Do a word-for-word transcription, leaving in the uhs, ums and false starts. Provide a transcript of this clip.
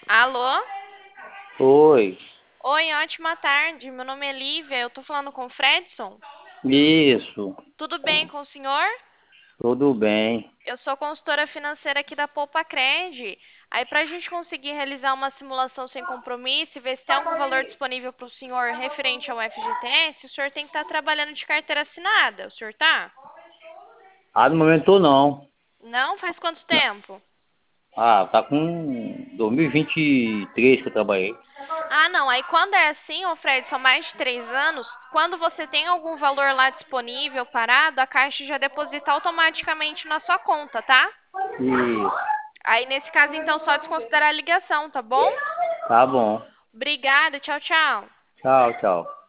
Alô? Oi, Oi, ótima tarde. Meu nome é Lívia. Eu tô falando com o Fredson. isso, Tudo bem com o senhor? tudo bem. Eu sou consultora financeira aqui da Poupa Cred. Aí, para a gente conseguir realizar uma simulação sem compromisso e ver se tem algum valor disponível para o senhor referente ao F G T S, o senhor tem que estar trabalhando de carteira assinada. O senhor tá? Ah, no momento não. Não? Faz quanto Não. tempo? Ah, tá com dois mil e vinte e três que eu trabalhei. Ah, não. Aí quando é assim, ô Fred, são mais de três anos, quando você tem algum valor lá disponível, parado, a Caixa já deposita automaticamente na sua conta, tá? Isso, Aí nesse caso, então, só desconsiderar a ligação, tá bom? tá bom. Obrigada, tchau, tchau. Tchau, tchau.